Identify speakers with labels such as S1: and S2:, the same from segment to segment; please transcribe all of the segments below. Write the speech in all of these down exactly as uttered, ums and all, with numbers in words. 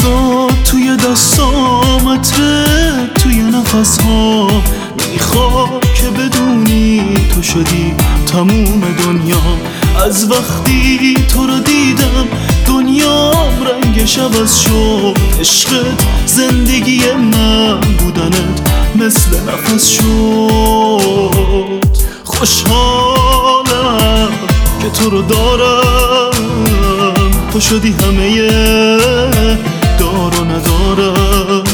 S1: لحظات توی دستام، عطره توی نفس ها. میخوام که بدونی تو شدی تموم دنیام. از وقتی تو رو دیدم دنیام رنگش عوض شد. عشقت زندگی من، بودنت مثل نفس شد. خوشحالم که تو رو دارم، تو شدی همه دار و ندارم.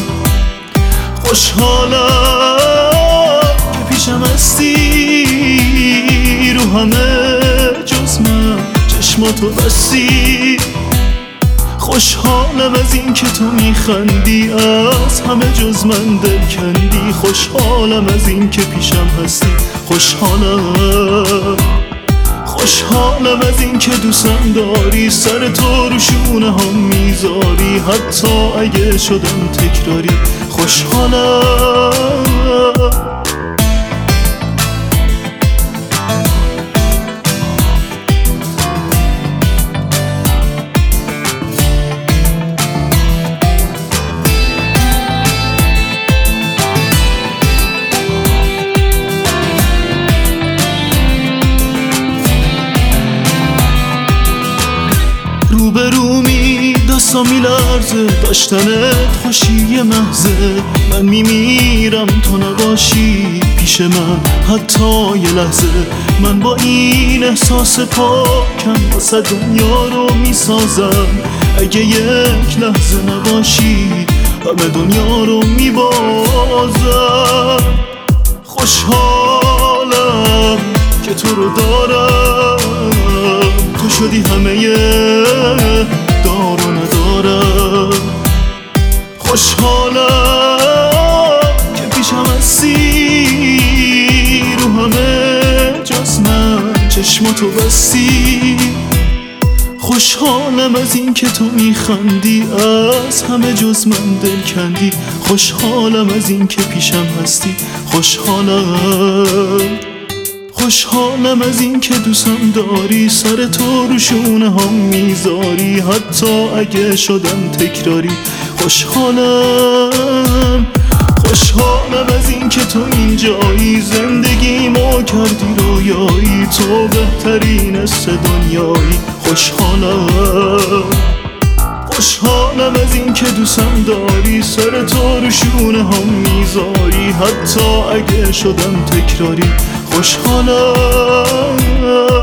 S1: خوشحالم که پیشم هستی، رو همه جز من چشماتو بستی. خوشحالم از این که تو میخندی، از همه جز من دل کندی. خوشحالم از این که پیشم هستی، خوشحالم خوشحالم از این که دوستم داری، سر تو رو شونه هم میذاری. حتی اگه شدم تکراری، خوشحالم. روبرومی دستا میلرزه، داشتنت خوشی محضه. من میمیرم تو نباشی پیش من حتی یه لحظه. من با این احساس پاکم واسه دنیا رو میسازم. اگه یک لحظه نباشی همه دنیا رو میبازم. خوشحالم که تو رو دارم، تو شدی همه دار و ندارم. خوشحالم که پیشم هستی، رو همه جز من چشماتو بستی. خوشحالم از این که تو میخندی، از همه جز من دل کندی. خوشحالم از این که پیشم هستی، خوشحالم خوشحالم از این که دوستم داری، سر تو رو شونه هم میذاری. حتی اگه شدم تکراری، خوشحالم خوشحالم از این که تو اینجایی، زندگی ما کردی رویایی. تو بهترین است دنیایی، خوشحالم خوشحالم از این که دوستم داری، سر تو رو شونه هم میذاری. حتی اگه شدم تکراری، خوشحالم.